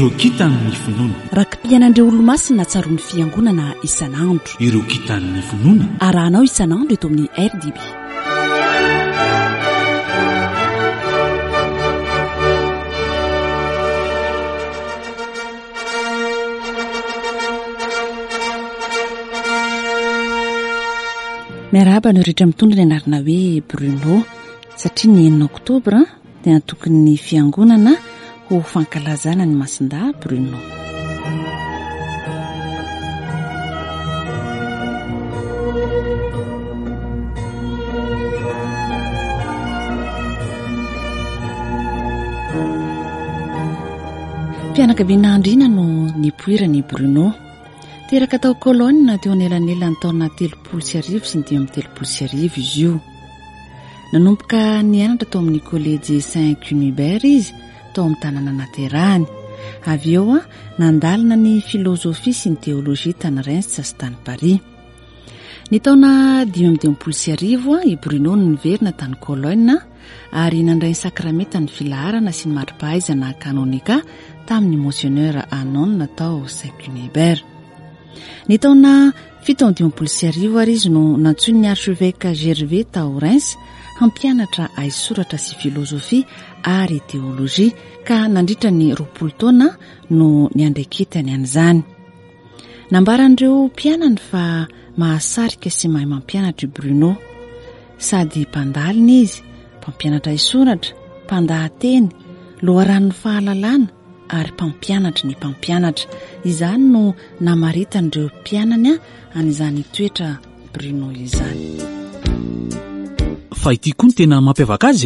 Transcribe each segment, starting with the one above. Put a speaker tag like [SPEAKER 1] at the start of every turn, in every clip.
[SPEAKER 1] ireo kitan'ny finoana
[SPEAKER 2] rakim-pianandreo olo-masina tsaroan'ny fiangonana isan'andro
[SPEAKER 1] ireo kitan'ny finoana
[SPEAKER 2] arahanao isan'andro eto amin'ny RDB. miarahaba no rehetra mitondra ny anarana hoe Bruno satria ny 9 oktobra dia natokony ny fiangonana ho fankalazana ny masinda Bruno. mpianakaviana andriana no nipoirany Bruno teraka tao Cologne teo anelanelany taona 30 sy 30 izy io. nanomboka nianatra tao amin'ny collège Saint-Cunibert izy tao amin'ny tanàna naterahany. avy eo nandalina ny filozofia sy ny teolojia tany Reims sy tany Paris. ny taona 20 i Bruno niverina tany Cologne ary nandray ny sakramenta ny filaharana sy ny mari-pahaizana kanonika tamin'ny monseigneur Anon tao Saint-Cunibert. ny taona 7 ary izy no nantsoiny ny archevêque Gervais tao Reims hampianatra aisoratra sy filozofia ary teolojia ka nandritra ny 20 taona no niandreketany an'izany. nambaran'ireo mpianany fa mahasarika sy mahay mampianatra Bruno sady mpandalina izy, mpampianatra aisoratra, mpandahateny, loharan'ny fahalalana ary mpampianatra ny mpampianatra. izany no namaritan'ireo mpianany an'izany toetra Bruno izany.
[SPEAKER 1] fa ity koa ny tena mampiavaka azy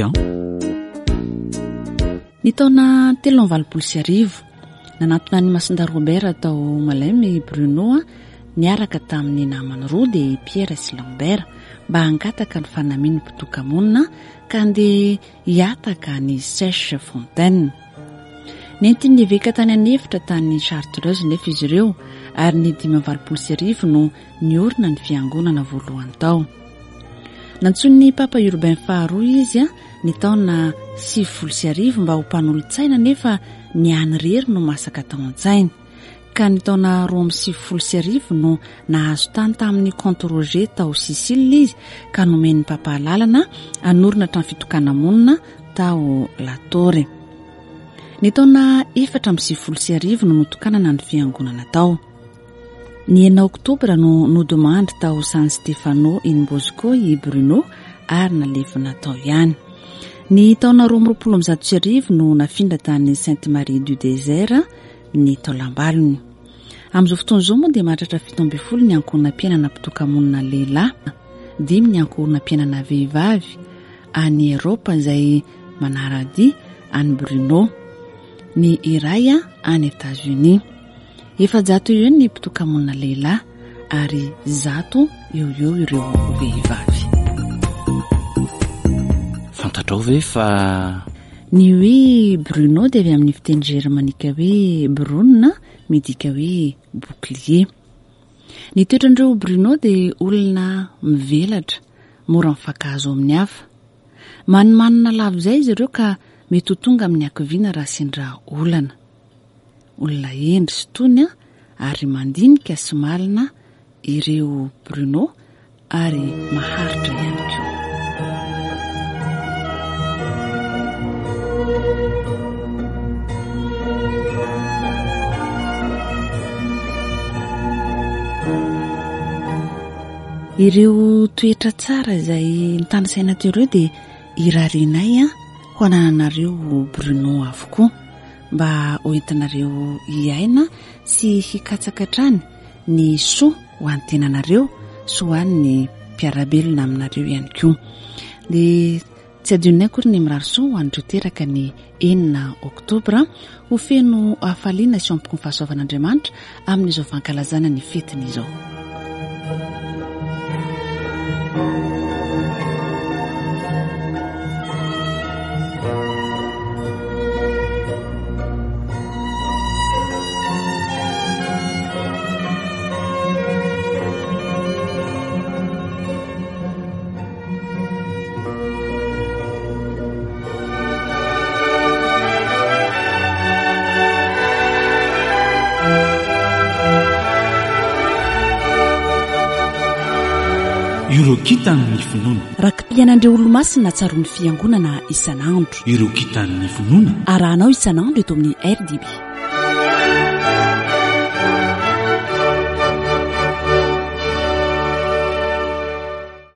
[SPEAKER 2] ny taona 3 nanatona ny masinda Robert tao Malemy Bruno niaraka tamin'ny namany roa dia Pierre sy Lambert mba hangataka ny fanamian'ny mpitokamonina ka andeha hiataka ny Sèche Fontaine. nentiny eveka tany anefitra tany Chartreuse nefa izy ireo ary ny 5 no niorina ny fiangonana voalohany tao. nantsony ny Papa Urbain faharoa izy ny taona 7 mba ho mpanolontsaina nefa ny anyrery no masaka tao an-tsaina ka ny taona 7 no nahazo tany tamin'ny Comte Roger tao Sicile izy ka nomen'ny Papa lalana anorina trano fitokana monina tao Latore. ny taona 7 no notokanana ny fiangonana tao. ny 9 oktobra no nodemandry tao San Stefano in Bosco i Bruno ary nalevina tao ihany. ny taona 20 no nafindra tany Sainte Marie du Désert ny taolambalony. amin'izao fotoana izao moa dia mahatratra 17 ny ankohona mpianana mpitokamonina lehilahy, 5 ny ankohona mpianana vehivavy any Eropa izay manarady any Bruno, ny iray any États-Unis. 700 eo ny mpitokamonina lehilahy ary 100 eo ireo vehivavy.
[SPEAKER 1] fantatrao ve fa
[SPEAKER 2] ny hoe Bruno dia avy amin'ny fiteny germanika hoe Brunna midika hoe bouclier. ny toetrandreo Bruno dia olona mivelatra, mora mifankahazo amin'ny hafa. manimanina lavo izay izy ireo ka mety ho tonga amin'ny ankiviana raha sendra olana. olona endry sy tony ary mandinika sy malina ireo Bruno ary maharitra ihany koa. ireo toetra tsara izay nitany saina teo ireo dia irarenay ho ananareo Bruno avokoa mba hoentinareo hiaina sy hikatsakatrany ny soa ho an'ny tenanareo sy ho an'ny mpiarabelona aminareo ihany koa. dia tsy adionay kory ny mirary soa ho an'ireo teraka ny 9 oktobra ho feno hafaliana sy ampoko ny fahasoavan'Andriamanitra amin'izao fankalazana ny fetiny izao.
[SPEAKER 1] ireo kitan'ny finoana.
[SPEAKER 2] Rakim-piainandreo olo-masina tsaroan'ny fiangonana isan'andro.
[SPEAKER 1] Ireo kitan'ny finoana.
[SPEAKER 2] Arahanao isan'andro eto amin'ny RDB.